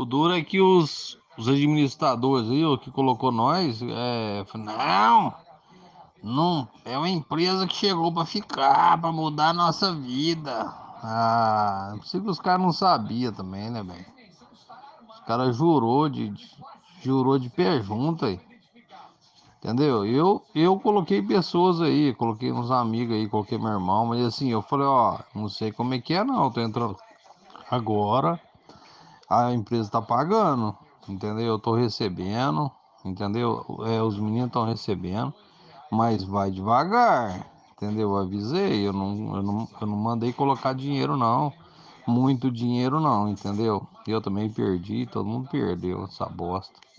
O duro é que os administradores aí, o que colocou nós, falou, não, não, é uma empresa que chegou pra ficar, pra mudar a nossa vida. Ah, não sei que os caras não sabiam também, né, velho? Os caras jurou de pé junto aí, entendeu? Eu coloquei pessoas aí, coloquei uns amigos aí, coloquei meu irmão, mas assim, eu falei, ó, não sei como é que é não, tô entrando agora. A empresa está pagando, entendeu? Eu estou recebendo, entendeu? Os meninos estão recebendo, mas vai devagar, entendeu? Eu avisei, eu não mandei colocar dinheiro não, muito dinheiro não, entendeu? Eu também perdi, todo mundo perdeu essa bosta.